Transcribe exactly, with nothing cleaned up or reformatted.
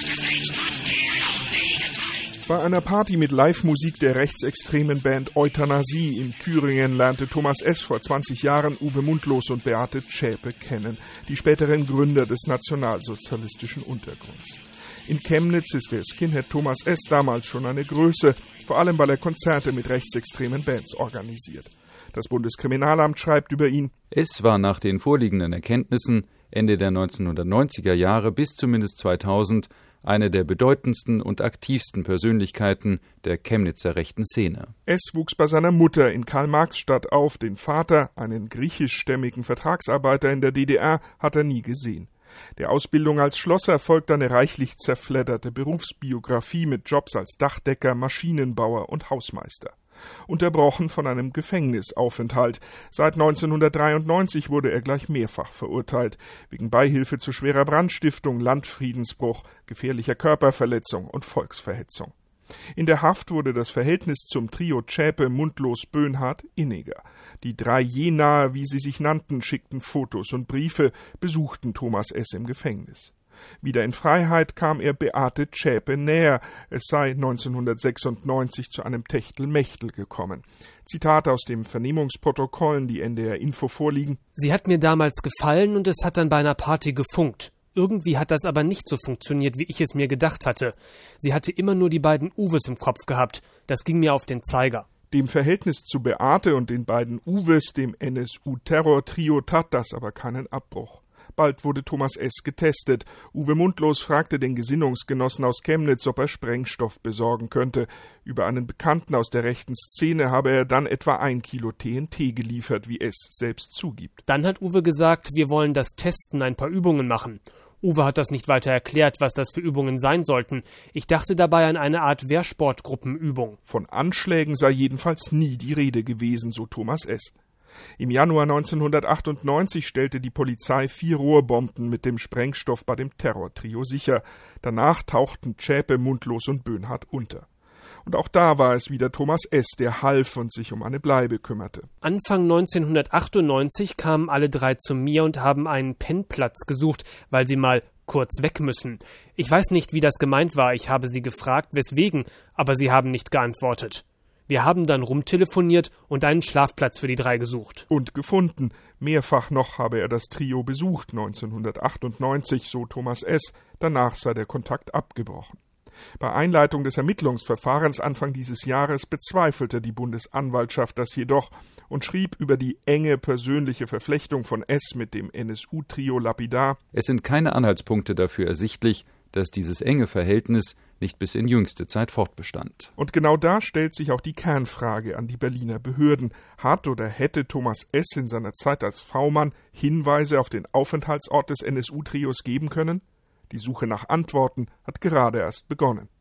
Bei einer Party mit Live-Musik der rechtsextremen Band Euthanasie in Thüringen lernte Thomas S. vor zwanzig Jahren Uwe Mundlos und Beate Zschäpe kennen, die späteren Gründer des nationalsozialistischen Untergrunds. In Chemnitz ist der Skinhead Thomas S. damals schon eine Größe, vor allem weil er Konzerte mit rechtsextremen Bands organisiert. Das Bundeskriminalamt schreibt über ihn: Es war nach den vorliegenden Erkenntnissen Ende der neunzehnhundertneunziger Jahre bis zumindest zweitausend eine der bedeutendsten und aktivsten Persönlichkeiten der Chemnitzer rechten Szene. S. wuchs bei seiner Mutter in Karl-Marx-Stadt auf. Den Vater, einen griechischstämmigen Vertragsarbeiter in der D D R, hat er nie gesehen. Der Ausbildung als Schlosser folgt eine reichlich zerfledderte Berufsbiografie mit Jobs als Dachdecker, Maschinenbauer und Hausmeister. Unterbrochen von einem Gefängnisaufenthalt. Seit neunzehnhundertdreiundneunzig wurde er gleich mehrfach verurteilt, wegen Beihilfe zu schwerer Brandstiftung, Landfriedensbruch, gefährlicher Körperverletzung und Volksverhetzung. In der Haft wurde das Verhältnis zum Trio Zschäpe, Mundlos, Böhnhardt inniger. Die drei Jenaer, wie sie sich nannten, schickten Fotos und Briefe, besuchten Thomas S. im Gefängnis. Wieder in Freiheit kam er Beate Zschäpe näher. Es sei neunzehnhundertsechsundneunzig zu einem Techtelmechtel gekommen. Zitat aus den Vernehmungsprotokollen, die N D R Info vorliegen: Sie hat mir damals gefallen und es hat dann bei einer Party gefunkt. Irgendwie hat das aber nicht so funktioniert, wie ich es mir gedacht hatte. Sie hatte immer nur die beiden Uwes im Kopf gehabt. Das ging mir auf den Zeiger. Dem Verhältnis zu Beate und den beiden Uwes, dem N S U-Terror-Trio, tat das aber keinen Abbruch. Bald wurde Thomas S. getestet. Uwe Mundlos fragte den Gesinnungsgenossen aus Chemnitz, ob er Sprengstoff besorgen könnte. Über einen Bekannten aus der rechten Szene habe er dann etwa ein Kilo T N T geliefert, wie S. selbst zugibt. Dann hat Uwe gesagt, wir wollen das testen, ein paar Übungen machen. Uwe hat das nicht weiter erklärt, was das für Übungen sein sollten. Ich dachte dabei an eine Art Wehrsportgruppenübung. Von Anschlägen sei jedenfalls nie die Rede gewesen, so Thomas S. Im Januar neunzehnhundertachtundneunzig stellte die Polizei vier Rohrbomben mit dem Sprengstoff bei dem Terrortrio sicher. Danach tauchten Zschäpe, Mundlos und Böhnhardt unter. Und auch da war es wieder Thomas S., der half und sich um eine Bleibe kümmerte. Anfang neunzehnhundertachtundneunzig kamen alle drei zu mir und haben einen Pennplatz gesucht, weil sie mal kurz weg müssen. Ich weiß nicht, wie das gemeint war. Ich habe sie gefragt, weswegen, aber sie haben nicht geantwortet. Wir haben dann rumtelefoniert und einen Schlafplatz für die drei gesucht. Und gefunden. Mehrfach noch habe er das Trio besucht, neunzehnhundertachtundneunzig, so Thomas S. Danach sei der Kontakt abgebrochen. Bei Einleitung des Ermittlungsverfahrens Anfang dieses Jahres bezweifelte die Bundesanwaltschaft das jedoch und schrieb über die enge persönliche Verflechtung von S. mit dem N S U-Trio lapidar: Es sind keine Anhaltspunkte dafür ersichtlich, dass dieses enge Verhältnis nicht bis in jüngste Zeit fortbestand. Und genau da stellt sich auch die Kernfrage an die Berliner Behörden. Hat oder hätte Thomas S. in seiner Zeit als V-Mann Hinweise auf den Aufenthaltsort des N S U-Trios geben können? Die Suche nach Antworten hat gerade erst begonnen.